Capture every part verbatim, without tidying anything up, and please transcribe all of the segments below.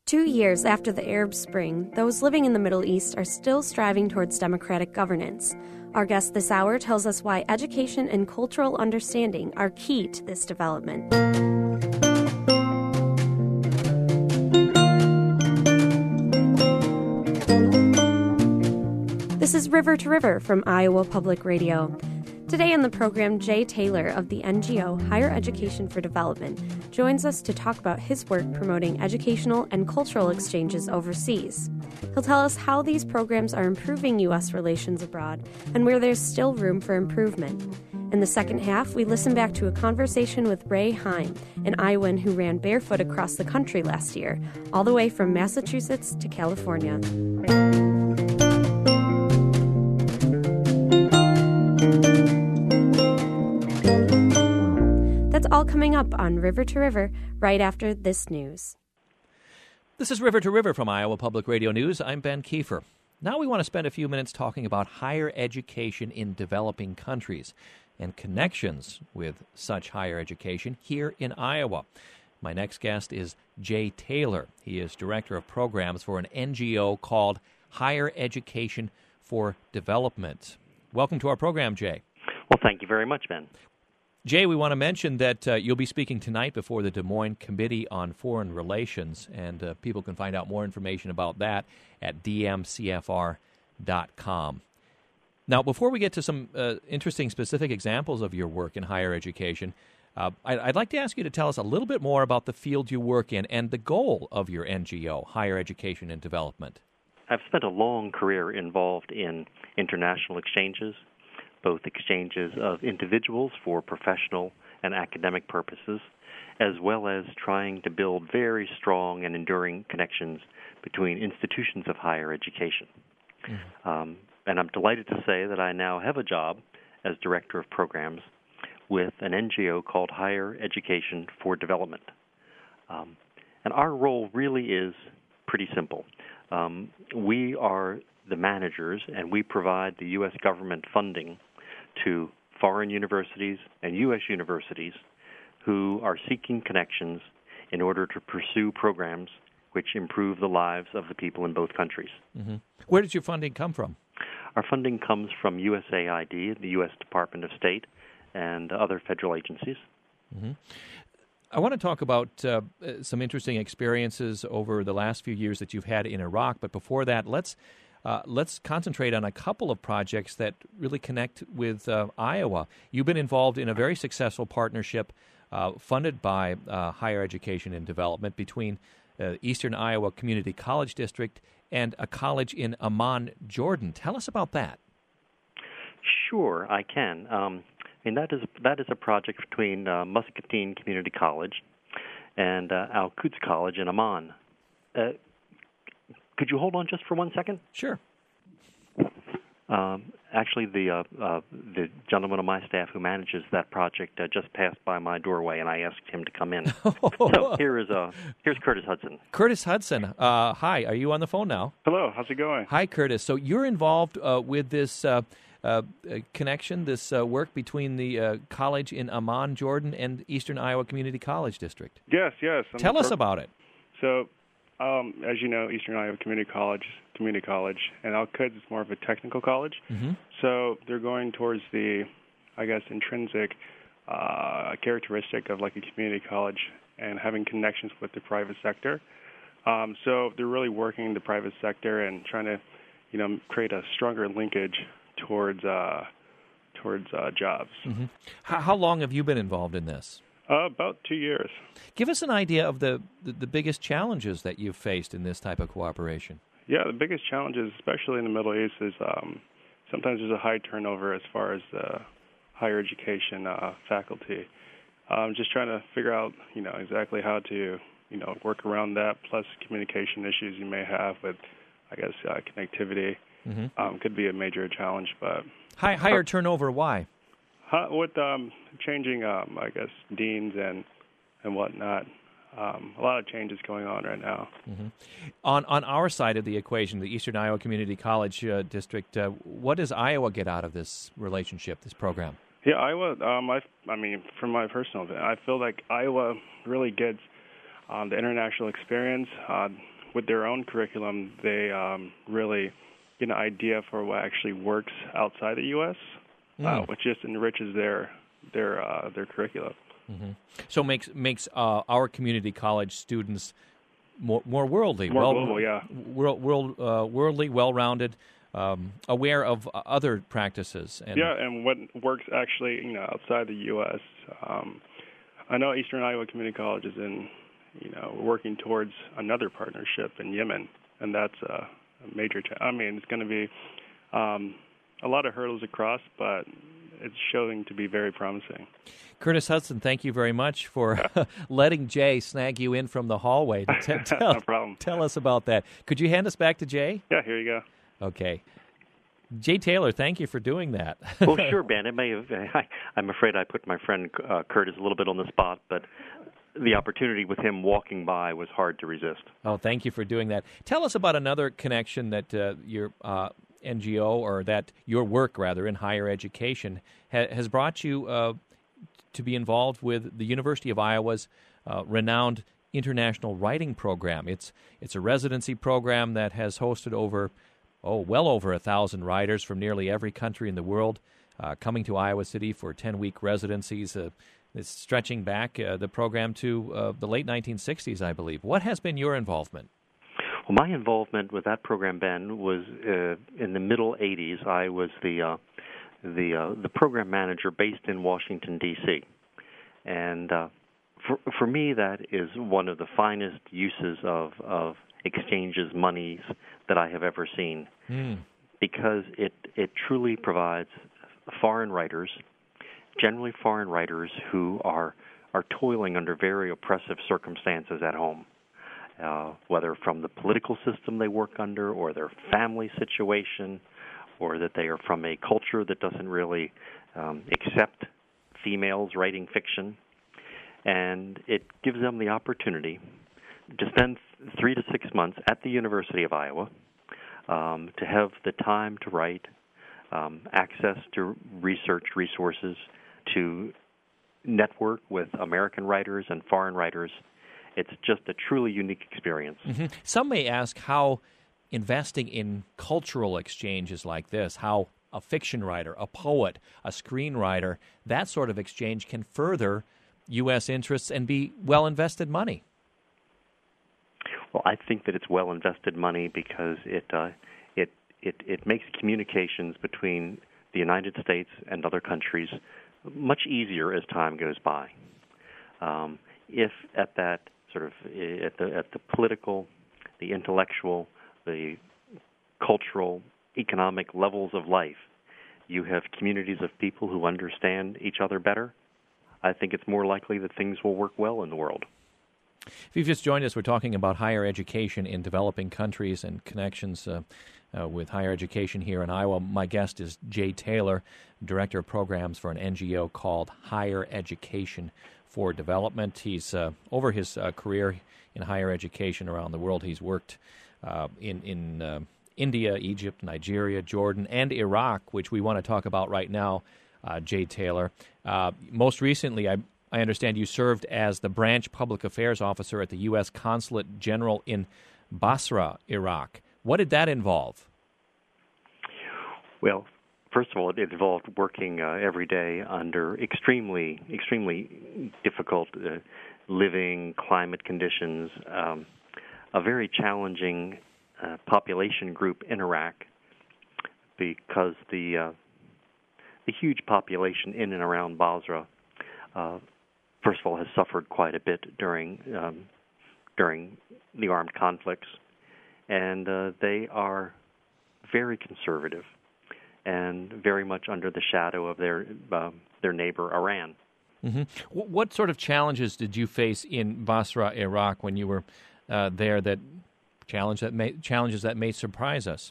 Two years after the Arab Spring, those living in the Middle East are still striving towards democratic governance. Our guest this hour tells us why education and cultural understanding are key to this development. This is River to River from Iowa Public Radio. Today on the program, Jay Taylor of the N G O Higher Education for Development joins us to talk about his work promoting educational and cultural exchanges overseas. He'll tell us how these programs are improving U S relations abroad and where there's still room for improvement. In the second half, we listen back to a conversation with Ray Heim, an Iowan who ran barefoot across the country last year, all the way from Massachusetts to California. That's all coming up on River to River right after this news. This is River to River from Iowa Public Radio News. I'm Ben Kiefer. Now we want to spend a few minutes talking about higher education in developing countries and connections with such higher education here in Iowa. My next guest is Jay Taylor. He is Director of Programs for an N G O called Higher Education for Development. Welcome to our program, Jay. Well, thank you very much, Ben. Jay, we want to mention that uh, you'll be speaking tonight before the Des Moines Committee on Foreign Relations, and uh, people can find out more information about that at d m c f r dot com. Now, before we get to some uh, interesting specific examples of your work in higher education, uh, I'd like to ask you to tell us a little bit more about the field you work in and the goal of your N G O, Higher Education and Development. I've spent a long career involved in international exchanges, both exchanges of individuals for professional and academic purposes, as well as trying to build very strong and enduring connections between institutions of higher education. Mm-hmm. Um, and I'm delighted to say that I now have a job as Director of Programs with an N G O called Higher Education for Development. Um, and our role really is pretty simple. Um, we are the managers, and we provide the U S government funding to foreign universities and U S universities who are seeking connections in order to pursue programs which improve the lives of the people in both countries. Mm-hmm. Where does your funding come from? Our funding comes from U S A I D, the U S Department of State, and other federal agencies. Mm-hmm. I want to talk about uh, some interesting experiences over the last few years that you've had in Iraq, but before that, let's Uh, let's concentrate on a couple of projects that really connect with uh, Iowa. You've been involved in a very successful partnership uh, funded by uh, Higher Education and Development between uh, Eastern Iowa Community College District and a college in Amman, Jordan. Tell us about that. Sure, I can. Um, I mean, that is that is a project between uh, Muscatine Community College and uh, Al-Quds College in Amman. Uh, Could you hold on just for one second? Sure. Um, actually, the uh, uh, the gentleman on my staff who manages that project uh, just passed by my doorway, and I asked him to come in. So here is uh, here's Curtis Hudson. Curtis Hudson, uh, hi. Are you on the phone now? Hello. How's it going? Hi, Curtis. So you're involved uh, with this uh, uh, connection, this uh, work between the uh, college in Amman, Jordan, and Eastern Iowa Community College District. Yes, yes. I'm Tell us per- about it. So. Um, as you know, Eastern Iowa Community College, community college, and Al-Quds is more of a technical college. Mm-hmm. So they're going towards the, I guess, intrinsic uh, characteristic of like a community college and having connections with the private sector. Um, so they're really working in the private sector and trying to, you know, create a stronger linkage towards uh, towards uh, jobs. Mm-hmm. How, how long have you been involved in this? Uh, about two years. Give us an idea of the, the, the biggest challenges that you've faced in this type of cooperation. Yeah, the biggest challenges, especially in the Middle East, is um, sometimes there's a high turnover as far as the higher education uh, faculty. Um, just trying to figure out, you know, exactly how to, you know, work around that, plus communication issues you may have with, I guess, uh, connectivity. Mm-hmm. Um, could be a major challenge, but... High, higher turnover, why? Uh, with um, changing, um, I guess, deans and and whatnot, um, a lot of changes going on right now. Mm-hmm. On on our side of the equation, the Eastern Iowa Community College uh, District, uh, what does Iowa get out of this relationship, this program? Yeah, Iowa. Um, I, I mean, from my personal opinion, I feel like Iowa really gets um, the international experience. Uh, with their own curriculum, they um, really get an idea for what actually works outside the U S, mm. uh, which just enriches their their uh, their curriculum. Mm-hmm. So makes makes uh, our community college students more more worldly, more well, global, yeah, world, world uh, worldly, well-rounded, um, aware of other practices. And yeah, and what works actually, you know, outside the U S. Um, I know Eastern Iowa Community College is in, you know, working towards another partnership in Yemen, and that's a, a major. Cha- I mean, it's going to be um, a lot of hurdles across, but it's showing to be very promising. Curtis Hudson, thank you very much for letting Jay snag you in from the hallway to t- tell, no problem. tell us about that. Could you hand us back to Jay? Yeah, here you go. Okay. Jay Taylor, thank you for doing that. Well, sure, Ben. It may have. I, I'm afraid I put my friend uh, Curtis a little bit on the spot, but the opportunity with him walking by was hard to resist. Oh, thank you for doing that. Tell us about another connection that uh, your uh, N G O, or that your work, rather, in higher education ha- has brought you uh, to be involved with the University of Iowa's uh, renowned International Writing Program. It's it's a residency program that has hosted over, oh, well over a thousand writers from nearly every country in the world uh, coming to Iowa City for ten-week residencies. Uh, it's stretching back uh, the program to uh, the late nineteen sixties, I believe. What has been your involvement? Well, my involvement with that program, Ben, was uh, in the middle eighties. I was the uh, the uh, the program manager based in Washington, D C, and uh, for for me, that is one of the finest uses of of exchanges monies that I have ever seen, mm. because it it truly provides foreign writers, generally foreign writers who are are toiling under very oppressive circumstances at home. Uh, whether from the political system they work under, or their family situation, or that they are from a culture that doesn't really um, accept females writing fiction. And it gives them the opportunity to spend three to six months at the University of Iowa, um, to have the time to write, um, access to research resources, to network with American writers and foreign writers. It's just a truly unique experience. Mm-hmm. Some may ask how investing in cultural exchanges like this, how a fiction writer, a poet, a screenwriter, that sort of exchange can further U S interests and be well-invested money. Well, I think that it's well-invested money because it uh, it, it it makes communications between the United States and other countries much easier as time goes by. Um, if at that sort of at the at the political, the intellectual, the cultural, economic levels of life, you have communities of people who understand each other better, I think it's more likely that things will work well in the world. If you've just joined us, we're talking about higher education in developing countries and connections uh, uh, with higher education here in Iowa. My guest is Jay Taylor, Director of Programs for an N G O called Higher Education for Development. He's uh, over his uh, career in higher education around the world. He's worked uh, in in uh, India, Egypt, Nigeria, Jordan, and Iraq, which we want to talk about right now. Uh, Jay Taylor. Uh, most recently, I, I understand you served as the branch public affairs officer at the U S Consulate General in Basra, Iraq. What did that involve? Well, first of all, it involved working uh, every day under extremely, extremely difficult uh, living climate conditions, um, a very challenging uh, population group in Iraq, because the uh, the huge population in and around Basra, uh, first of all, has suffered quite a bit during um, during the armed conflicts, and uh, they are very conservative and very much under the shadow of their uh, their neighbor Iran. Mm-hmm. What sort of challenges did you face in Basra, Iraq, when you were uh, there? That challenge that may, challenges that may surprise us.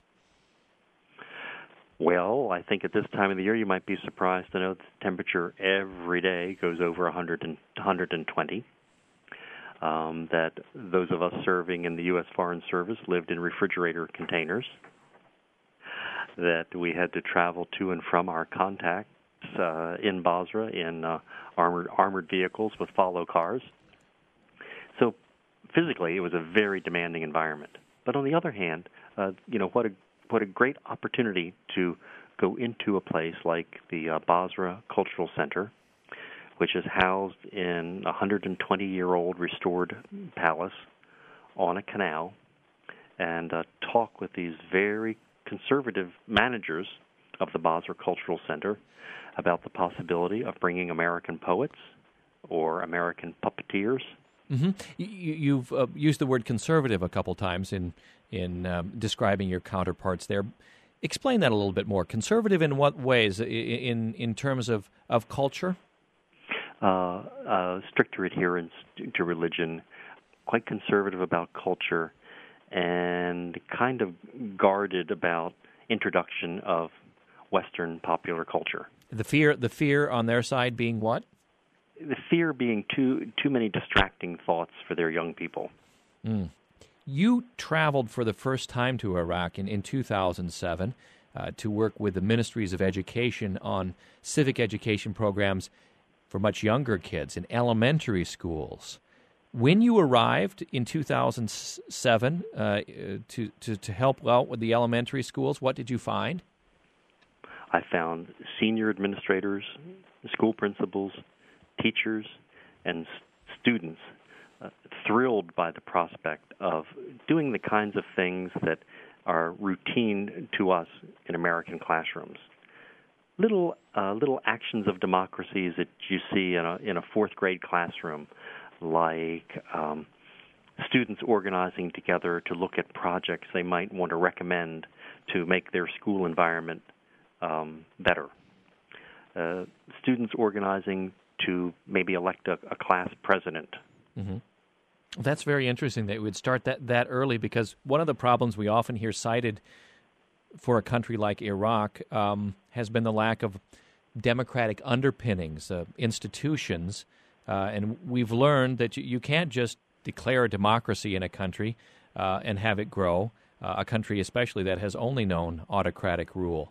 Well, I think at this time of the year you might be surprised to know that the temperature every day goes over one hundred and one hundred twenty. Um, that those of us serving in the U S Foreign Service lived in refrigerator containers. That we had to travel to and from our contacts uh, in Basra in uh, armored armored vehicles with follow cars. So physically, it was a very demanding environment. But on the other hand, uh, you know, what a what a great opportunity to go into a place like the uh, Basra Cultural Center, which is housed in a one hundred twenty-year-old restored palace on a canal, and uh, talk with these very conservative managers of the Basra Cultural Center about the possibility of bringing American poets or American puppeteers. Mm-hmm. You, you've uh, used the word conservative a couple times in in um, describing your counterparts there. Explain that a little bit more. Conservative in what ways? In in terms of, of culture? Uh, uh, stricter adherence to religion, quite conservative about culture, and kind of guarded about introduction of Western popular culture. The fear, the fear on their side being what? The fear being too too many distracting thoughts for their young people. Mm. You traveled for the first time to Iraq in, in two thousand seven uh, to work with the Ministries of Education on civic education programs for much younger kids in elementary schools. When you arrived in two thousand seven uh, to, to, to help out with the elementary schools, what did you find? I found senior administrators, school principals, teachers, and students uh, thrilled by the prospect of doing the kinds of things that are routine to us in American classrooms. Little uh, little actions of democracies that you see in a in a fourth grade classroom, like um, students organizing together to look at projects they might want to recommend to make their school environment um, better. Uh, students organizing to maybe elect a, a class president. Mm-hmm. That's very interesting that it would start that, that early, because one of the problems we often hear cited for a country like Iraq um, has been the lack of democratic underpinnings, uh, institutions, uh, and we've learned that you, you can't just declare a democracy in a country uh, and have it grow, uh, a country especially that has only known autocratic rule.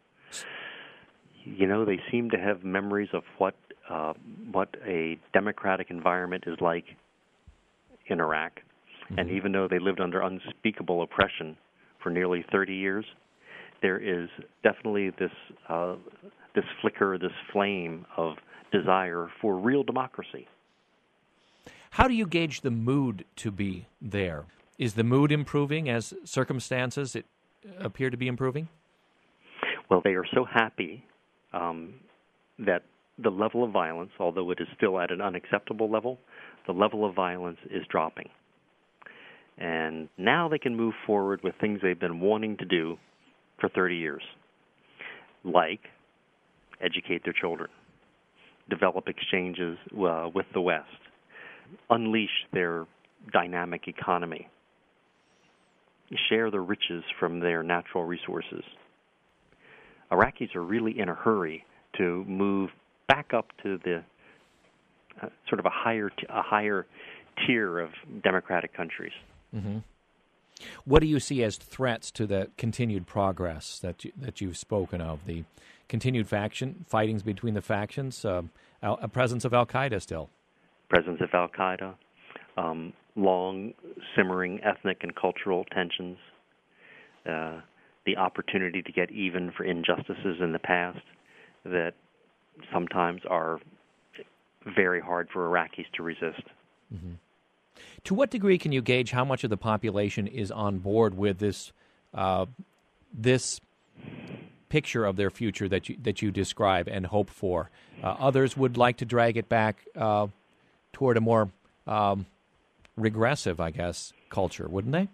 You know, they seem to have memories of what uh, what a democratic environment is like in Iraq. Mm-hmm. And even though they lived under unspeakable oppression for nearly thirty years, there is definitely this uh, this flicker, this flame of desire for real democracy. How do you gauge the mood to be there? Is the mood improving as circumstances it appear to be improving? Well, they are so happy um, that the level of violence, although it is still at an unacceptable level, the level of violence is dropping. And now they can move forward with things they've been wanting to do for thirty years, like educate their children, develop exchanges uh, with the West, unleash their dynamic economy, share the riches from their natural resources. Iraqis are really in a hurry to move back up to the uh, sort of a higher t- a higher tier of democratic countries. Mm-hmm. What do you see as threats to the continued progress that you, that you've spoken of? The continued faction fightings between the factions, uh, al- a presence of Al Qaeda still, presence of Al Qaeda, um, long simmering ethnic and cultural tensions, uh, the opportunity to get even for injustices in the past that sometimes are very hard for Iraqis to resist. Mm-hmm. To what degree can you gauge how much of the population is on board with this uh, this picture of their future that you that you describe and hope for? Uh, others would like to drag it back uh, toward a more um, regressive, I guess, culture, wouldn't they?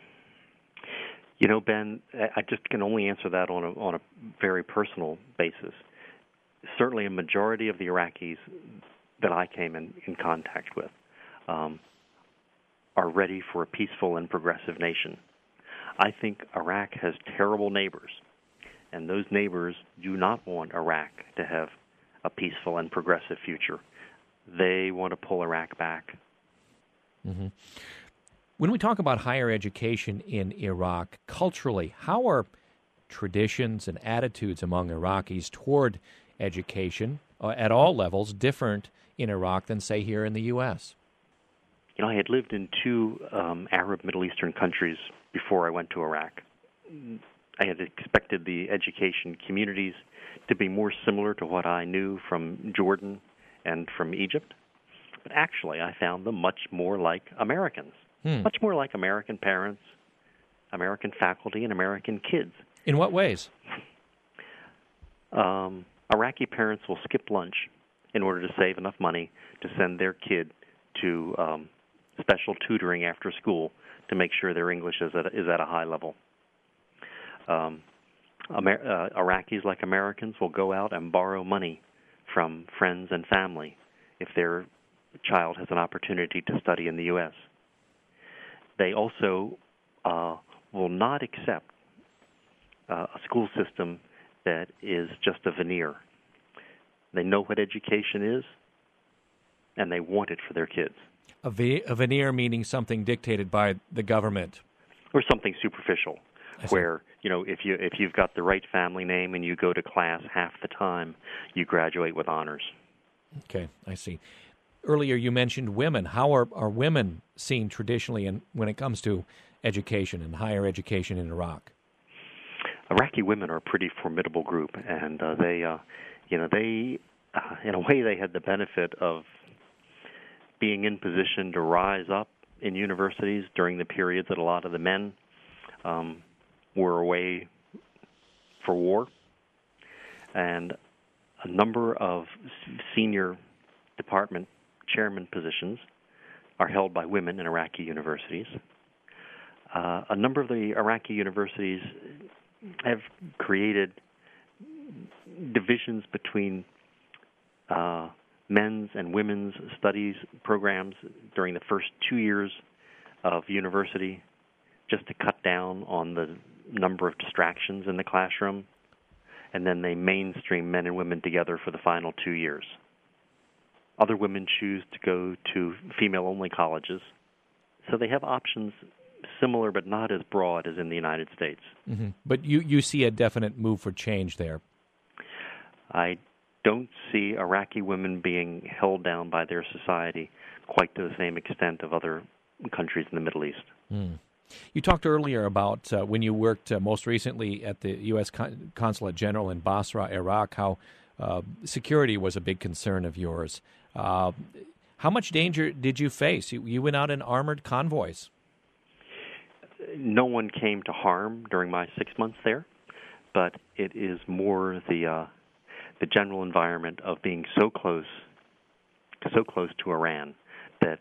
You know, Ben, I just can only answer that on a on a very personal basis. Certainly, a majority of the Iraqis that I came in, in contact with um, are ready for a peaceful and progressive nation. I think Iraq has terrible neighbors, and those neighbors do not want Iraq to have a peaceful and progressive future. They want to pull Iraq back. Mm-hmm. When we talk about higher education in Iraq, culturally, how are traditions and attitudes among Iraqis toward education uh, at all levels different in Iraq than, say, here in the U S? you know, I had lived in two um, Arab Middle Eastern countries before I went to Iraq. I had expected the education communities to be more similar to what I knew from Jordan and from Egypt. But actually, I found them much more like Americans, hmm. much more like American parents, American faculty, and American kids. In what ways? Um, Iraqi parents will skip lunch in order to save enough money to send their kid to um, special tutoring after school to make sure their English is at, is at a high level. Um, Amer- uh, Iraqis, like Americans, will go out and borrow money from friends and family if their child has an opportunity to study in the U S They also uh, will not accept uh, a school system that is just a veneer. They know what education is, and they want it for their kids. A, ve- a veneer meaning something dictated by the government, or something superficial, where you know if you if you've got the right family name and you go to class half the time, you graduate with honors. Okay, I see. Earlier you mentioned women. How are, are women seen traditionally in, when it comes to education and higher education in Iraq? Iraqi women are a pretty formidable group, and uh, they, uh, you know, they, uh, in a way, they had the benefit of being in position to rise up in universities during the periods that a lot of the men um, were away for war, and a number of senior department chairman positions are held by women in Iraqi universities. Uh, a number of the Iraqi universities have created divisions between uh, men's and women's studies programs during the first two years of university, just to cut down on the number of distractions in the classroom, and then they mainstream men and women together for the final two years. Other women choose to go to female-only colleges, so they have options similar but not as broad as in the United States. Mm-hmm. But you, you see a definite move for change there. I don't see Iraqi women being held down by their society quite to the same extent of other countries in the Middle East. Mm. You talked earlier about uh, when you worked uh, most recently at the U S Con- Consulate General in Basra, Iraq, how uh, security was a big concern of yours. Uh, how much danger did you face? You, you went out in armored convoys. No one came to harm during my six months there, but it is more the uh, the general environment of being so close, so close to Iran that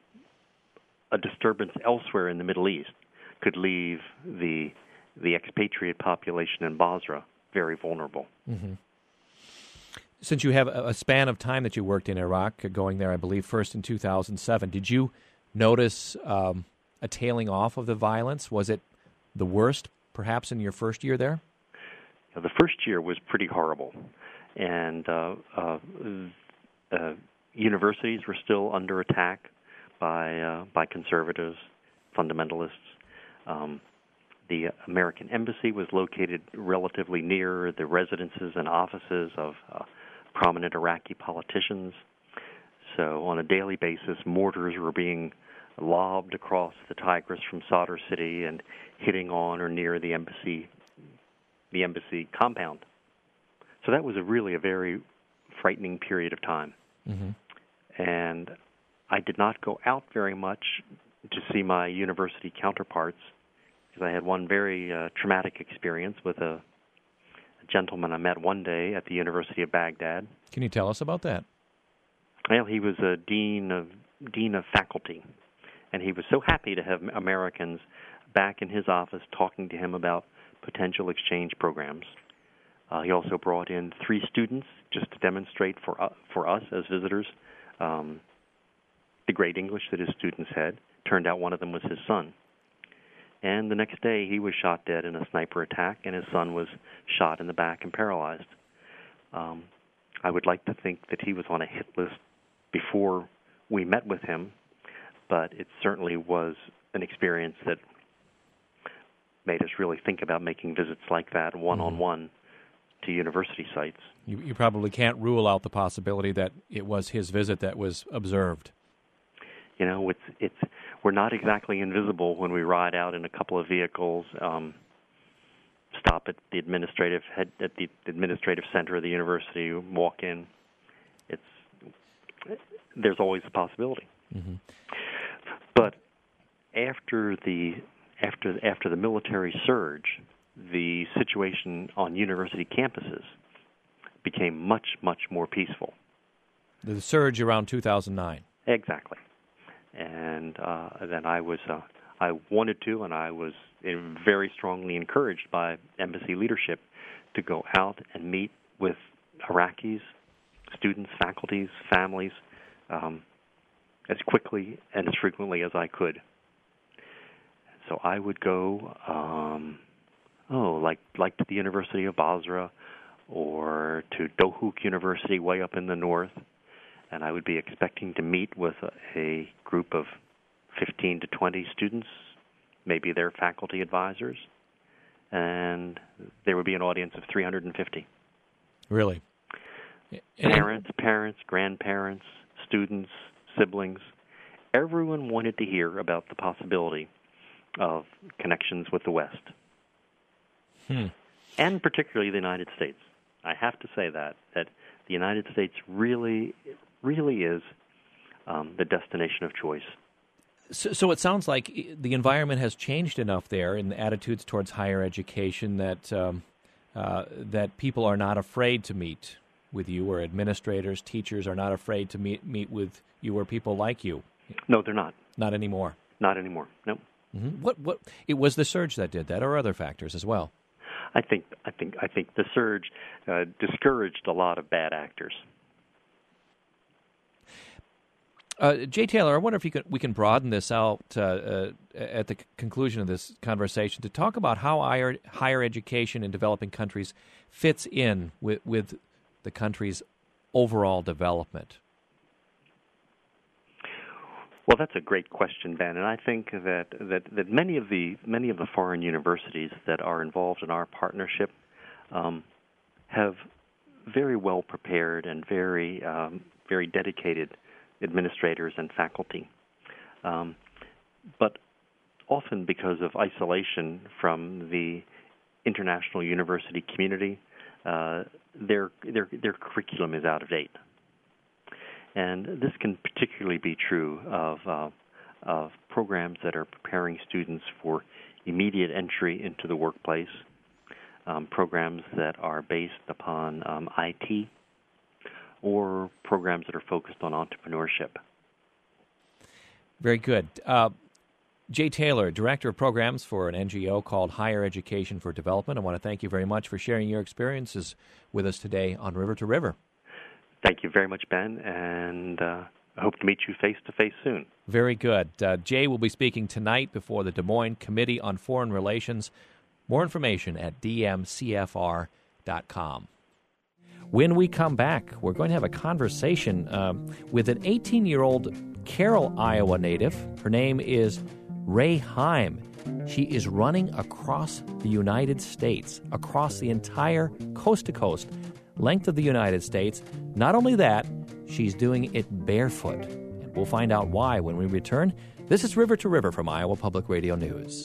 a disturbance elsewhere in the Middle East could leave the the expatriate population in Basra very vulnerable. Mm-hmm. Since you have a span of time that you worked in Iraq, going there, I believe, first in two thousand seven, did you notice um, a tailing off of the violence? Was it the worst, perhaps, in your first year there? The first year was pretty horrible, and uh, uh, uh, universities were still under attack by uh, by conservatives, fundamentalists. Um, the American embassy was located relatively near the residences and offices of uh, prominent Iraqi politicians. So on a daily basis, mortars were being lobbed across the Tigris from Sadr City and hitting on or near the embassy, the embassy compound. So that was a really a very frightening period of time. Mm-hmm. And I did not go out very much to see my university counterparts because I had one very uh, traumatic experience with a, a gentleman I met one day at the University of Baghdad. Can you tell us about that? Well, he was a dean of dean of faculty, and he was so happy to have Americans back in his office talking to him about potential exchange programs. Uh, he also brought in three students just to demonstrate for uh, for us as visitors um, the great English that his students had. Turned out one of them was his son. And the next day he was shot dead in a sniper attack, and his son was shot in the back and paralyzed. Um, I would like to think that he was on a hit list before we met with him, but it certainly was an experience that made us really think about making visits like that one-on-one to university sites. You, you probably can't rule out the possibility that it was his visit that was observed. You know, it's it's we're not exactly invisible when we ride out in a couple of vehicles, um, stop at the administrative head at the administrative center of the university, walk in. It's there's always a possibility. Mm-hmm. But after the after after the military surge, the situation on university campuses became much much more peaceful. The surge around two thousand nine. Exactly. And uh, then I was, uh, I wanted to, and I was very strongly encouraged by embassy leadership to go out and meet with Iraqis, students, faculties, families, um, as quickly and as frequently as I could. So I would go, um, oh, like like to the University of Basra or to Dohuk University way up in the north. And I would be expecting to meet with a, a group of fifteen to twenty students, maybe their faculty advisors, and there would be an audience of three hundred fifty. Really? Parents, parents, grandparents, students, siblings, everyone wanted to hear about the possibility of connections with the West, hmm. and particularly the United States. I have to say that, that the United States really... really is um, the destination of choice. So, so it sounds like the environment has changed enough there in the attitudes towards higher education that um, uh, that people are not afraid to meet with you, or administrators, teachers are not afraid to meet meet with you or people like you. No, they're not. Not anymore. Not anymore. No. Mm-hmm. What what it was the surge that did that, or other factors as well? I think I think I think the surge uh, discouraged a lot of bad actors. Uh, Jay Taylor, I wonder if you could, we can broaden this out uh, uh, at the c- conclusion of this conversation to talk about how higher, higher education in developing countries fits in with, with the country's overall development. Well, that's a great question, Ben, and I think that, that, that many of the many of the foreign universities that are involved in our partnership um, have very well prepared and very um, very dedicated administrators and faculty. Um, but often because of isolation from the international university community, uh, their, their, their curriculum is out of date. And this can particularly be true of, uh, of programs that are preparing students for immediate entry into the workplace, um, programs that are based upon um, I T, or programs that are focused on entrepreneurship. Very good. Uh, Jay Taylor, Director of Programs for an N G O called Higher Education for Development. I want to thank you very much for sharing your experiences with us today on River to River. Thank you very much, Ben, and uh, I hope to meet you face-to-face soon. Very good. Uh, Jay will be speaking tonight before the Des Moines Committee on Foreign Relations. More information at d m c f r dot com. When we come back, we're going to have a conversation uh, with an eighteen-year-old Carroll, Iowa native. Her name is Ray Heim. She is running across the United States, across the entire coast-to-coast length of the United States. Not only that, she's doing it barefoot. And we'll find out why when we return. This is River to River from Iowa Public Radio News.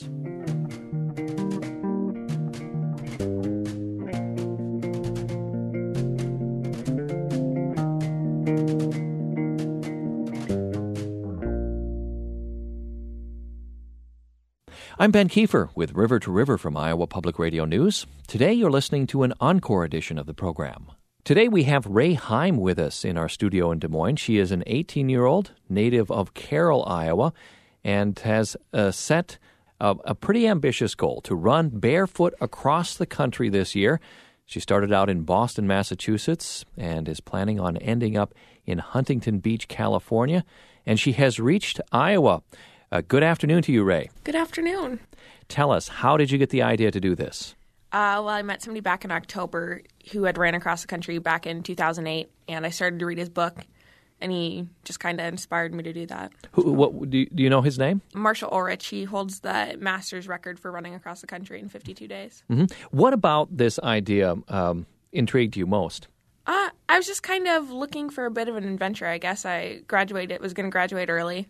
I'm Ben Kiefer with River to River from Iowa Public Radio News. Today you're listening to an encore edition of the program. Today we have Ray Heim with us in our studio in Des Moines. She is an eighteen-year-old native of Carroll, Iowa, and has uh, set a, a pretty ambitious goal to run barefoot across the country this year. She started out in Boston, Massachusetts, and is planning on ending up in Huntington Beach, California, and she has reached Iowa. Uh, good afternoon to you, Ray. Good afternoon. Tell us, how did you get the idea to do this? Uh, well, I met somebody back in October who had ran across the country back in two thousand eight, and I started to read his book, and he just kind of inspired me to do that. Who, what, do, you, do you know his name? Marshall Ulrich. He holds the master's record for running across the country in fifty-two days. Mm-hmm. What about this idea um, intrigued you most? Uh, I was just kind of looking for a bit of an adventure, I guess. I graduated, was going to graduate early,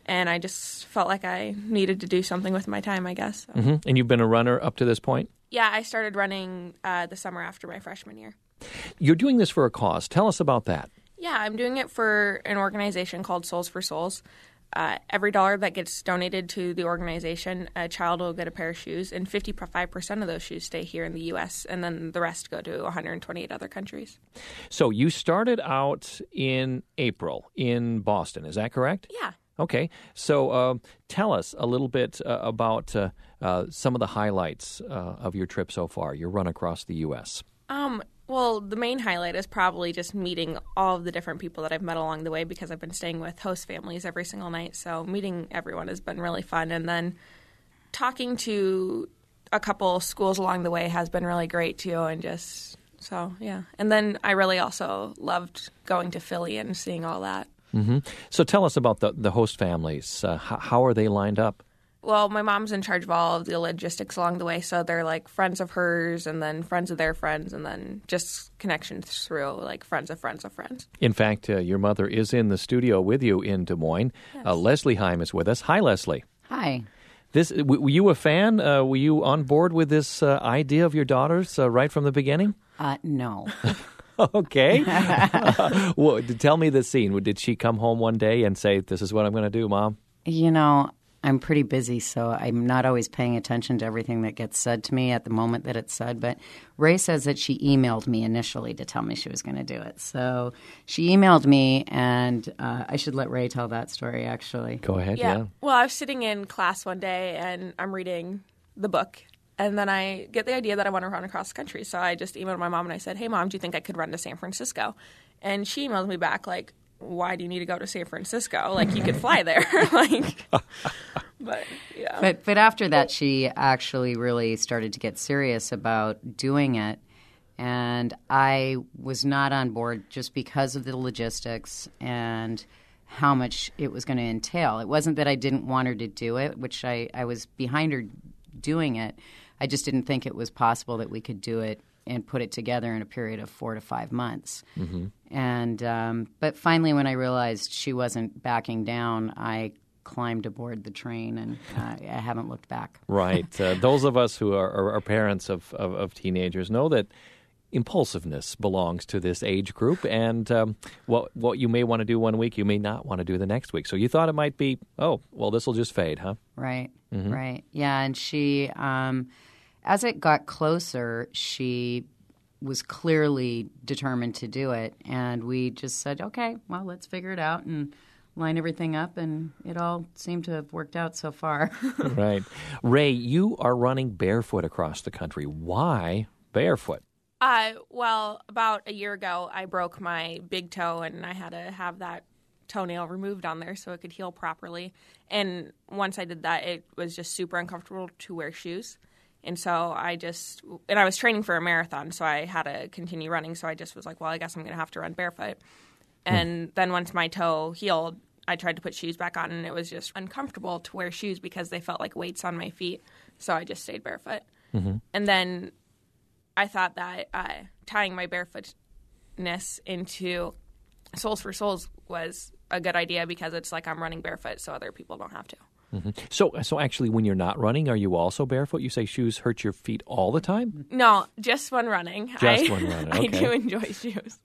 and I just felt like I needed to do something with my time, I guess. So. Mm-hmm. And you've been a runner up to this point? Yeah, I started running uh, the summer after my freshman year. You're doing this for a cause. Tell us about that. Yeah, I'm doing it for an organization called Souls for Souls. Uh, every dollar that gets donated to the organization, a child will get a pair of shoes, and fifty-five percent of those shoes stay here in the U S, and then the rest go to one hundred twenty-eight other countries. So you started out in April in Boston, is that correct? Yeah. Okay. So uh, tell us a little bit uh, about uh, uh, some of the highlights uh, of your trip so far, your run across the U S. Um. Well, the main highlight is probably just meeting all of the different people that I've met along the way because I've been staying with host families every single night. So meeting everyone has been really fun. And then talking to a couple schools along the way has been really great too. And just, so, yeah. And then I really also loved going to Philly and seeing all that. Mm-hmm. So tell us about the, the host families. Uh, how, how are they lined up? Well, my mom's in charge of all of the logistics along the way, so they're like friends of hers and then friends of their friends and then just connections through like friends of friends of friends. In fact, uh, your mother is in the studio with you in Des Moines. Yes. Uh, Leslie Heim is with us. Hi, Leslie. Hi. This w- were you a fan? Uh, were you on board with this uh, idea of your daughter's uh, right from the beginning? Uh, no. Okay. uh, well, tell me the scene. Did she come home one day and say, "This is what I'm going to do, Mom"? You know, I'm pretty busy, so I'm not always paying attention to everything that gets said to me at the moment that it's said. But Ray says that she emailed me initially to tell me she was going to do it. So she emailed me, and uh, I should let Ray tell that story, actually. Go ahead, Yeah. yeah. Well, I was sitting in class one day, and I'm reading the book. And then I get the idea that I want to run across the country. So I just emailed my mom, and I said, "Hey, Mom, do you think I could run to San Francisco?" And she emailed me back, like, "Why do you need to go to San Francisco? Like, you could fly there." Like, but, yeah. But, but after that, she actually really started to get serious about doing it. And I was not on board just because of the logistics and how much it was going to entail. It wasn't that I didn't want her to do it, which I, I was behind her doing it. I just didn't think it was possible that we could do it and put it together in a period of four to five months. Mm-hmm. And um, but finally, when I realized she wasn't backing down, I climbed aboard the train, and uh, I haven't looked back. Right. Uh, those of us who are, are, are parents of, of, of teenagers know that impulsiveness belongs to this age group, and um, what what you may want to do one week, you may not want to do the next week. So you thought it might be, oh, well, this will just fade, huh? Right, Mm-hmm. right. Yeah, and she, um, as it got closer, she was clearly determined to do it, and we just said, okay, well, let's figure it out and line everything up, and it all seemed to have worked out so far. Right. Ray, you are running barefoot across the country. Why barefoot? Uh, well, about a year ago, I broke my big toe, and I had to have that toenail removed on there so it could heal properly. And once I did that, it was just super uncomfortable to wear shoes. And so I just – and I was training for a marathon, so I had to continue running. So I just was like, well, I guess I'm going to have to run barefoot. And hmm. then once my toe healed, I tried to put shoes back on, and it was just uncomfortable to wear shoes because they felt like weights on my feet. So I just stayed barefoot. Mm-hmm. And then – I thought that uh, tying my barefootness into Souls for Souls was a good idea because it's like I'm running barefoot so other people don't have to. Mm-hmm. So so actually when you're not running, are you also barefoot? You say shoes hurt your feet all the time? No, just when running. Just I, when running, okay. I do enjoy shoes.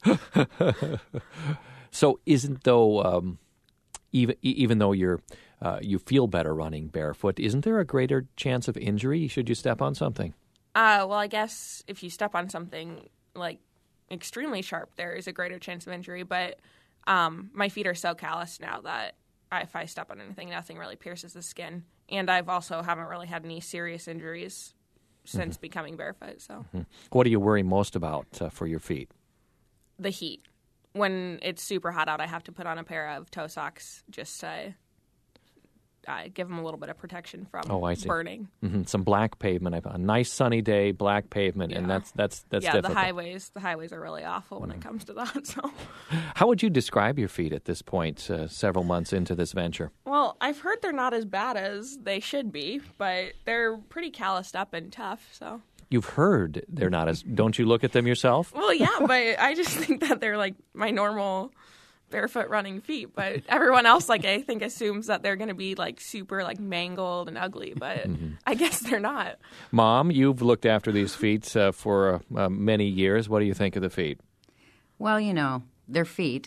So isn't though, um, even, even though you're, uh, you feel better running barefoot, isn't there a greater chance of injury should you step on something? Uh, well, I guess if you step on something like extremely sharp, there is a greater chance of injury. But um, my feet are so calloused now that I, if I step on anything, nothing really pierces the skin. And I've also haven't really had any serious injuries since mm-hmm. becoming barefoot. So, mm-hmm. What do you worry most about uh, for your feet? The heat. When it's super hot out, I have to put on a pair of toe socks just to Uh, give them a little bit of protection from oh, I see. burning. Mm-hmm. Some black pavement. A nice sunny day, black pavement, yeah. and that's that's that's yeah. difficult. The highways, the highways are really awful when mm. it comes to that. So, how would you describe your feet at this point, uh, several months into this venture? Well, I've heard they're not as bad as they should be, but they're pretty calloused up and tough. So. You've heard they're not as. Don't you look at them yourself? Well, yeah, but I just think that they're like my normal barefoot running feet, but everyone else, like, I think assumes that they're going to be like super like mangled and ugly, but mm-hmm. I guess they're not. Mom, you've looked after these feet uh, for uh, many years. What do you think of the feet? Well, you know, they're feet,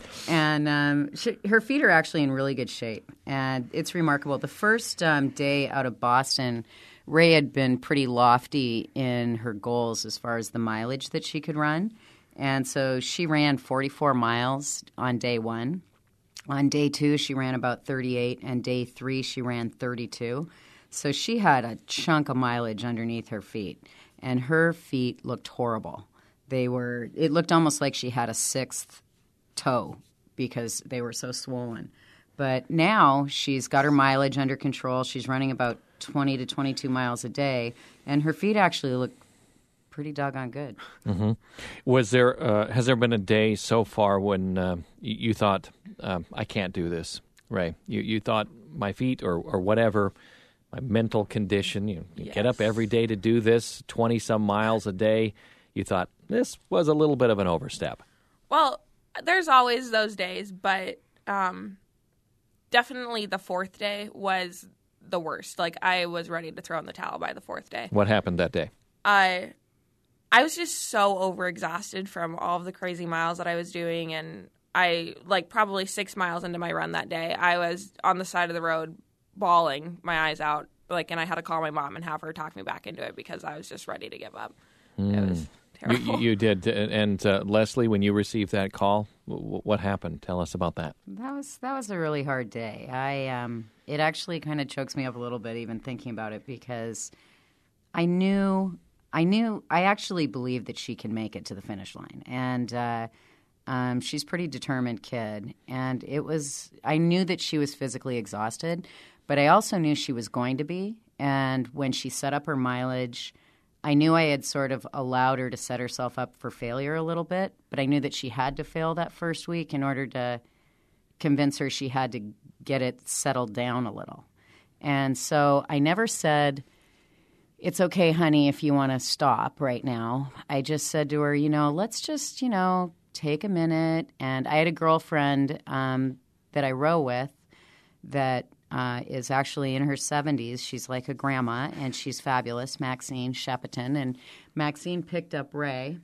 and um, she, her feet are actually in really good shape, and it's remarkable. The first um, day out of Boston, Ray had been pretty lofty in her goals as far as the mileage that she could run. And so she ran forty-four miles on day one. On day two, she ran about thirty-eight, and day three, she ran thirty-two. So she had a chunk of mileage underneath her feet, and her feet looked horrible. They were, it looked almost like she had a sixth toe because they were so swollen. But now she's got her mileage under control. She's running about twenty to twenty-two miles a day, and her feet actually look pretty doggone good. Mm-hmm. Was there uh, has there been a day so far when uh, you, you thought uh, I can't do this, Ray? You you thought my feet or or whatever, my mental condition. You, you yes. get up every day to do this, twenty some miles a day. You thought this was a little bit of an overstep. Well, there's always those days, but um, definitely the fourth day was the worst. Like I was ready to throw in the towel by the fourth day. What happened that day? I. I was just so overexhausted from all of the crazy miles that I was doing, and I, like, probably six miles into my run that day, I was on the side of the road bawling my eyes out, like, and I had to call my mom and have her talk me back into it because I was just ready to give up. Mm. It was terrible. You, you did, and uh, Leslie, when you received that call, w- what happened? Tell us about that. That was that was a really hard day. I um, it actually kind of chokes me up a little bit even thinking about it because I knew. I knew, I actually believed that she could make it to the finish line. And uh, um, she's a pretty determined kid. And it was, I knew that she was physically exhausted, but I also knew she was going to be. And when she set up her mileage, I knew I had sort of allowed her to set herself up for failure a little bit, but I knew that she had to fail that first week in order to convince her she had to get it settled down a little. And so I never said, it's okay, honey, if you want to stop right now. I just said to her, you know, let's just, you know, take a minute. And I had a girlfriend um, that I row with that uh, is actually in her seventies. She's like a grandma, and she's fabulous, Maxine Shepperton. And Maxine picked up Ray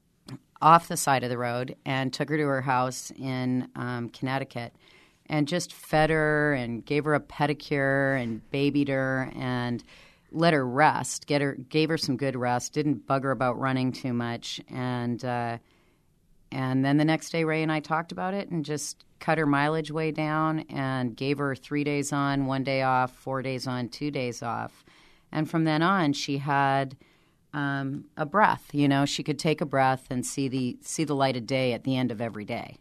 off the side of the road and took her to her house in um, Connecticut and just fed her and gave her a pedicure and babied her and let her rest, get her, gave her some good rest, didn't bug her about running too much. And uh, and then the next day, Ray and I talked about it and just cut her mileage way down and gave her three days on, one day off, four days on, two days off. And from then on, she had um, a breath. You know, she could take a breath and see the see the light of day at the end of every day.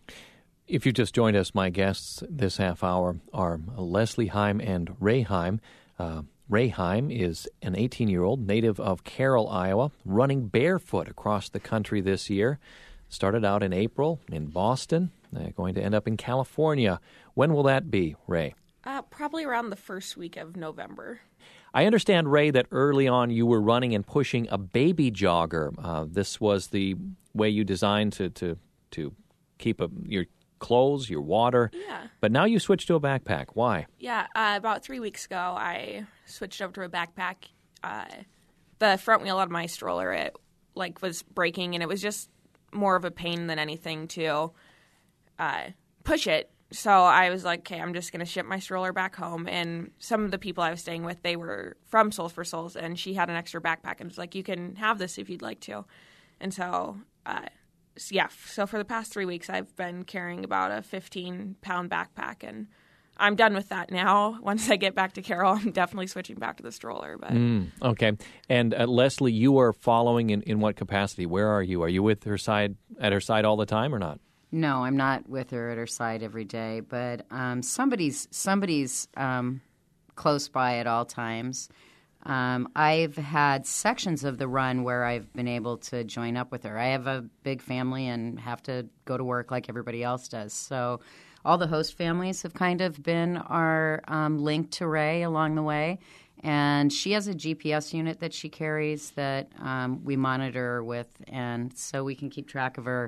If you've just joined us, my guests this half hour are Leslie Heim and Ray Heim. Uh, Ray Heim is an eighteen-year-old native of Carroll, Iowa, running barefoot across the country this year. Started out in April in Boston, uh, going to end up in California. When will that be, Ray? Uh, probably around the first week of November. I understand, Ray, that early on you were running and pushing a baby jogger. Uh, this was the way you designed to to, to keep a, your clothes, your water. Yeah. But now you switched to a backpack. Why? Yeah, uh, about three weeks ago, I switched over to a backpack. Uh, the front wheel of my stroller, it like was breaking, and it was just more of a pain than anything to uh, push it. So I was like, okay, I'm just going to ship my stroller back home. And some of the people I was staying with, they were from Souls for Souls, and she had an extra backpack and was like, you can have this if you'd like to. And so, uh, yeah, so for the past three weeks, I've been carrying about a fifteen-pound backpack, and I'm done with that now. Once I get back to Carroll, I'm definitely switching back to the stroller. But mm, okay. And uh, Leslie, you are following in, in what capacity? Where are you? Are you with her side at her side all the time or not? No, I'm not with her at her side every day, but um, somebody's somebody's um, close by at all times. Um, I've had sections of the run where I've been able to join up with her. I have a big family and have to go to work like everybody else does. So all the host families have kind of been our um, link to Ray along the way. And she has a G P S unit that she carries that um, we monitor her with, and so we can keep track of her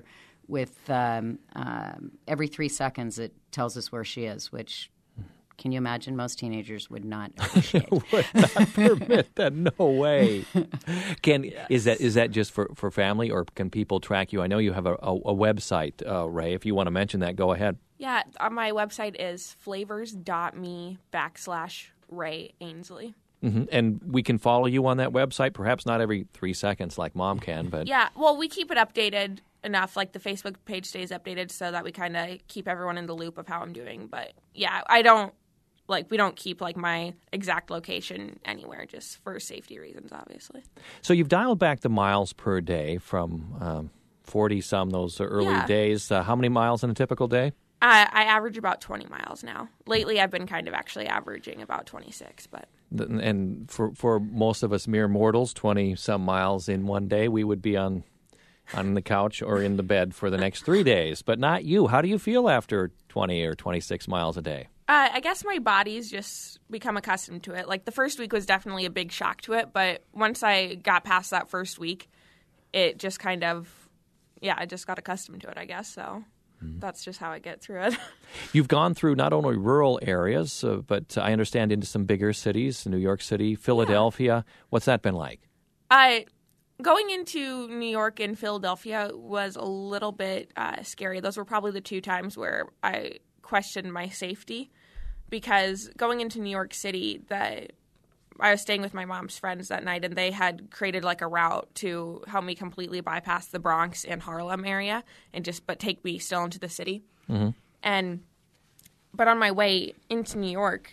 with um, um, every three seconds it tells us where she is, which can you imagine most teenagers would not appreciate. Would not permit that. No way. Can yes. is that is that just for, for family, or can people track you? I know you have a, a, a website, uh, Ray. If you want to mention that, go ahead. Yeah, uh, my website is flavors.me backslash Ray Ainsley. Mm-hmm. And we can follow you on that website, perhaps not every three seconds like Mom can, but... Yeah, well, we keep it updated enough, like the Facebook page stays updated so that we kind of keep everyone in the loop of how I'm doing. But yeah, I don't, like, we don't keep, like, my exact location anywhere just for safety reasons, obviously. So you've dialed back the miles per day from um, forty-some those early yeah. days. Uh, how many miles in a typical day? I, I average about twenty miles now. Lately, I've been kind of actually averaging about twenty-six, but... And for, for most of us mere mortals, twenty-some miles in one day, we would be on on the couch or in the bed for the next three days. But not you. How do you feel after twenty or twenty-six miles a day? Uh, I guess my body's just become accustomed to it. Like, the first week was definitely a big shock to it, but once I got past that first week, it just kind of, yeah, I just got accustomed to it, I guess, so... That's just how I get through it. You've gone through not only rural areas, uh, but I understand into some bigger cities, New York City, Philadelphia. Yeah. What's that been like? I going into New York and Philadelphia was a little bit uh, scary. Those were probably the two times where I questioned my safety, because going into New York City, the I was staying with my mom's friends that night, and they had created like a route to help me completely bypass the Bronx and Harlem area, and just but take me still into the city. Mm-hmm. And but on my way into New York,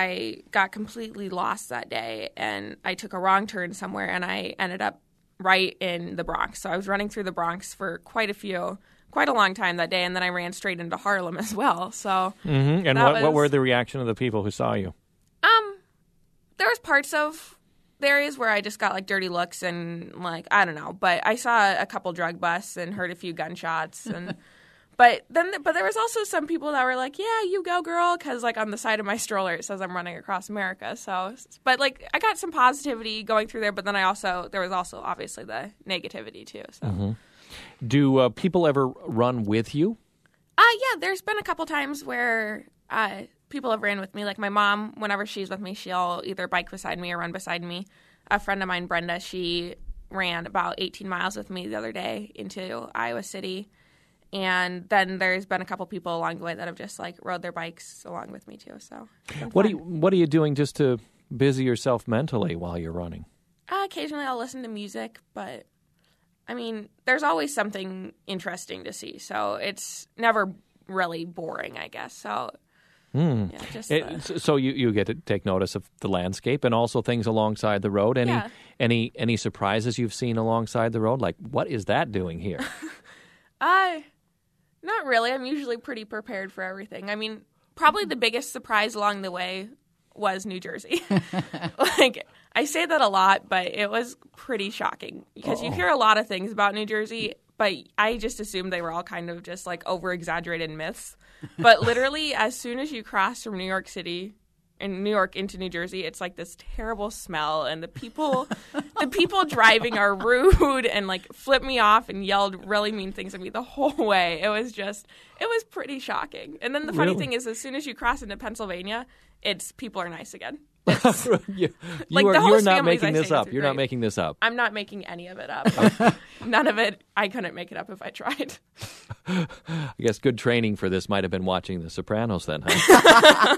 I got completely lost that day, and I took a wrong turn somewhere, and I ended up right in the Bronx. So I was running through the Bronx for quite a few, quite a long time that day, and then I ran straight into Harlem as well. So mm-hmm. And what, was, what were the reaction of the people who saw you? Um. There was parts of the areas where I just got, like, dirty looks and, like, I don't know. But I saw a couple drug busts and heard a few gunshots. and But then, but there was also some people that were like, yeah, you go, girl, because, like, on the side of my stroller it says I'm running across America. So, but, like, I got some positivity going through there. But then I also, there was also, obviously, the negativity, too. So, mm-hmm. Do uh, people ever run with you? Uh, yeah, there's been a couple times where... Uh, people have ran with me. Like my mom, whenever she's with me, she'll either bike beside me or run beside me. A friend of mine, Brenda, she ran about eighteen miles with me the other day into Iowa City. And then there's been a couple people along the way that have just like rode their bikes along with me too. So what are you what are you doing just to busy yourself mentally while you're running? Uh, occasionally I'll listen to music, but I mean, there's always something interesting to see. So it's never really boring, I guess. So Mm. Yeah, just, it, uh, so you, you get to take notice of the landscape and also things alongside the road. Any yeah. any any surprises you've seen alongside the road? Like, what is that doing here? uh, not really. I'm usually pretty prepared for everything. I mean, probably the biggest surprise along the way was New Jersey. Like, I say that a lot, but it was pretty shocking because oh. you hear a lot of things about New Jersey, but I just assumed they were all kind of just like over-exaggerated myths. But literally, as soon as you cross from New York City in New York into New Jersey, it's like this terrible smell, and the people, the people driving are rude and like flipped me off and yelled really mean things at me the whole way. It was just, it was pretty shocking. And then the funny really? thing is, as soon as you cross into Pennsylvania, it's people are nice again. you, you like are, the you're not families making I this up. through, You're right? not making this up. I'm not making any of it up. None of it. I couldn't make it up if I tried. I guess good training for this might have been watching The Sopranos then, huh?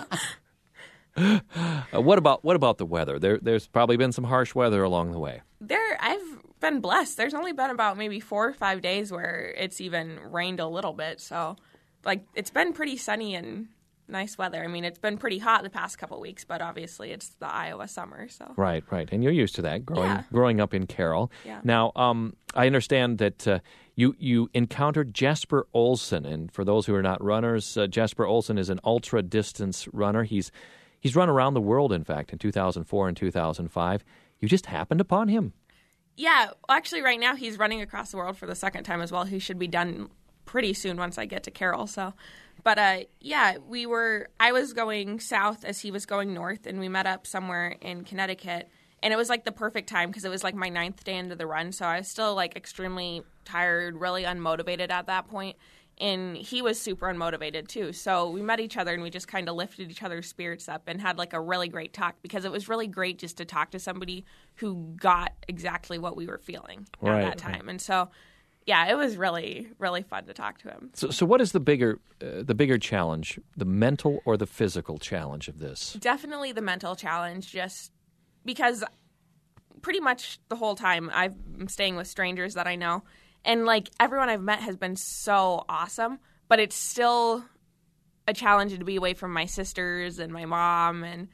uh, what about what about the weather? There, there's probably been some harsh weather along the way. There, I've been blessed. There's only been about maybe four or five days where it's even rained a little bit. So, like, it's been pretty sunny and nice weather. I mean, it's been pretty hot the past couple of weeks, but obviously it's the Iowa summer. So right, right, and you're used to that growing yeah. growing up in Carroll. Yeah. Now, um, I understand that uh, you you encountered Jesper Olson, and for those who are not runners, uh, Jesper Olson is an ultra distance runner. He's he's run around the world, in fact, in two thousand four and two thousand five. You just happened upon him. Yeah, actually, right now he's running across the world for the second time as well. He should be done pretty soon once I get to Carroll. So. But, uh, yeah, we were – I was going south as he was going north, and we met up somewhere in Connecticut. And it was, like, the perfect time because it was, like, my ninth day into the run. So I was still, like, extremely tired, really unmotivated at that point. And he was super unmotivated too. So we met each other and we just kind of lifted each other's spirits up and had like a really great talk, because it was really great just to talk to somebody who got exactly what we were feeling right, at that time. Right. And so, yeah, it was really, really fun to talk to him. So, so what is the bigger, uh, the bigger challenge, the mental or the physical challenge of this? Definitely the mental challenge, just because pretty much the whole time I've been staying with strangers that I know. And, like, everyone I've met has been so awesome, but it's still a challenge to be away from my sisters and my mom, and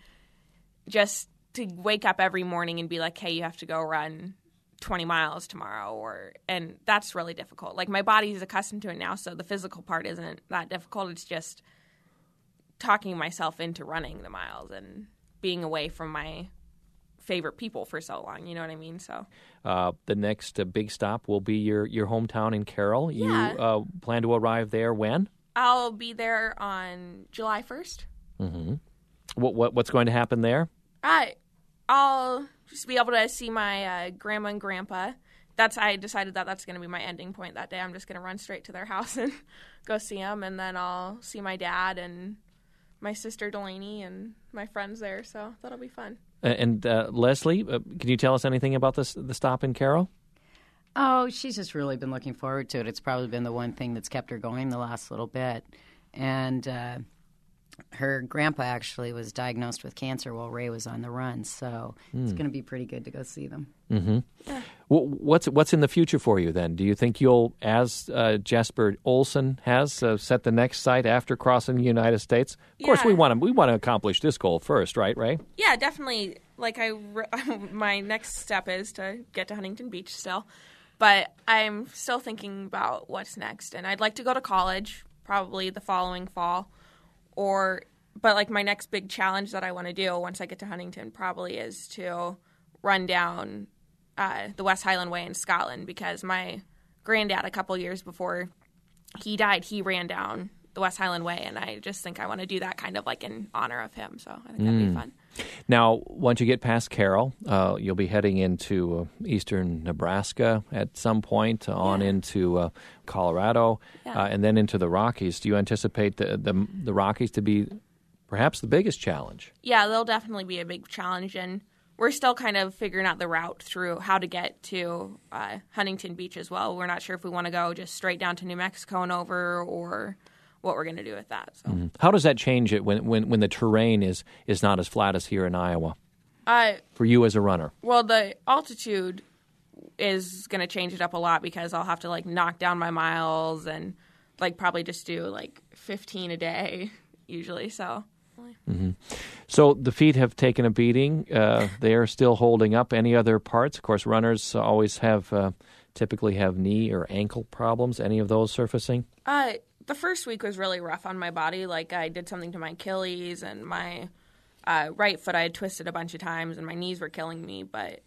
just to wake up every morning and be like, hey, you have to go run twenty miles tomorrow. or And that's really difficult. Like, my body's accustomed to it now, so the physical part isn't that difficult. It's just talking myself into running the miles and being away from my favorite people for so long, you know what I mean? So uh, the next uh, big stop will be your, your hometown in Carroll. Yeah. You uh, plan to arrive there when? I'll be there on July first. Mm-hmm. What, what what's going to happen there? I I'll just be able to see my uh, grandma and grandpa. That's I decided that that's going to be my ending point that day. I'm just going to run straight to their house and go see them, and then I'll see my dad and my sister Delaney and my friends there. So that'll be fun. And uh, Leslie, uh, can you tell us anything about this the stop in Carroll? Oh, she's just really been looking forward to it. It's probably been the one thing that's kept her going the last little bit. And uh, her grandpa actually was diagnosed with cancer while Ray was on the run, so mm. it's going to be pretty good to go see them. Mm-hmm. Yeah. Well, what's what's in the future for you then? Do you think you'll, as uh, Jesper Olson has, uh, set the next site after crossing the United States? Of yeah. course, we want to we want to accomplish this goal first, right, Ray? Yeah, definitely. Like I, my next step is to get to Huntington Beach still, but I'm still thinking about what's next, and I'd like to go to college probably the following fall. Or, but like my next big challenge that I want to do once I get to Huntington probably is to run down uh, the West Highland Way in Scotland, because my granddad, a couple years before he died, he ran down the West Highland Way, and I just think I want to do that kind of like in honor of him. So I think that'd mm. be fun. Now, once you get past Carroll, uh, you'll be heading into uh, eastern Nebraska at some point, on yeah. into uh, Colorado, yeah. uh, and then into the Rockies. Do you anticipate the, the the Rockies to be perhaps the biggest challenge? Yeah, they'll definitely be a big challenge, and we're still kind of figuring out the route through how to get to uh, Huntington Beach as well. We're not sure if we want to go just straight down to New Mexico and over, or what we're going to do with that. So, mm-hmm. How does that change it when, when, when the terrain is, is not as flat as here in Iowa uh, for you as a runner? Well, the altitude is going to change it up a lot, because I'll have to like knock down my miles and like probably just do like fifteen a day usually. So, mm-hmm. So the feet have taken a beating. Uh, they are still holding up. Any other parts? Of course, runners always have uh, typically have knee or ankle problems. Any of those surfacing? Uh, the first week was really rough on my body. Like I did something to my Achilles, and my uh, right foot I had twisted a bunch of times, and my knees were killing me. But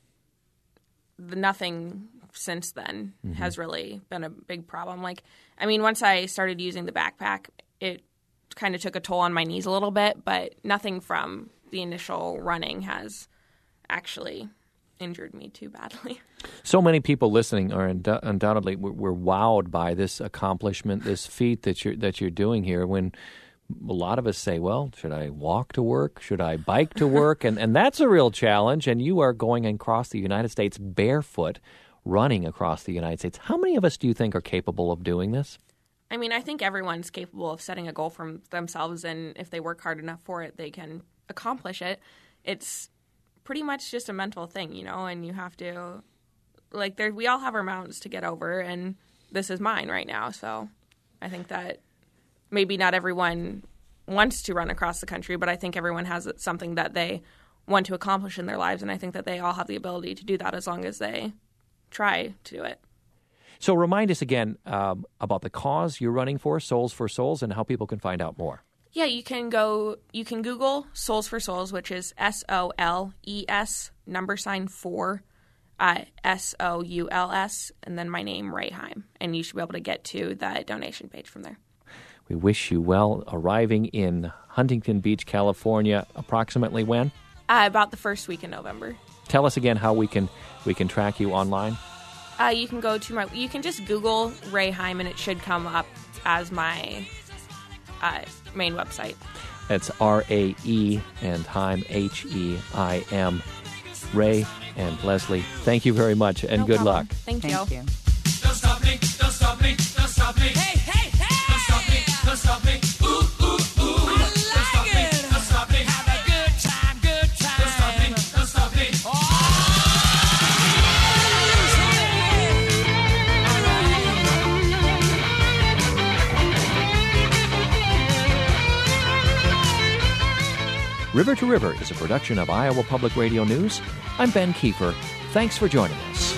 the, nothing since then mm-hmm. has really been a big problem. Like, I mean, once I started using the backpack, it kind of took a toll on my knees a little bit, but nothing from the initial running has actually injured me too badly. So many people listening are undu- undoubtedly were, were wowed by this accomplishment, this feat that you're that you're doing here. When a lot of us say, "Well, should I walk to work? Should I bike to work?" and and that's a real challenge. And you are going across the United States barefoot, running across the United States. How many of us do you think are capable of doing this? I mean, I think everyone's capable of setting a goal for themselves, and if they work hard enough for it, they can accomplish it. It's pretty much just a mental thing, you know, and you have to, like, there, we all have our mountains to get over, and this is mine right now. So I think that maybe not everyone wants to run across the country, but I think everyone has something that they want to accomplish in their lives, and I think that they all have the ability to do that as long as they try to do it. So remind us again um, about the cause you're running for, Souls for Souls, and how people can find out more. Yeah, you can go, you can Google Souls for Souls, which is S O L E S, number sign four, uh, S O U L S, and then my name, Ray Heim. And you should be able to get to the donation page from there. We wish you well. Arriving in Huntington Beach, California, approximately when? Uh, about the first week in November. Tell us again how we can we can track you online. Uh, you can go to my. You can just Google Ray Heim, and it should come up as my uh, main website. It's R A E and Heim, H E I M. Ray and Leslie, thank you very much, and No good problem. luck. Thank, Thank you. you. Don't stop me, don't stop me, don't stop me. Hey, hey, hey! Don't stop me, don't stop me. Ooh, ooh, ooh. I like don't stop it. Me, don't stop me. Have a good time, good time. Don't stop me, don't stop me. Oh! River to River is a production of Iowa Public Radio News. I'm Ben Kiefer. Thanks for joining us.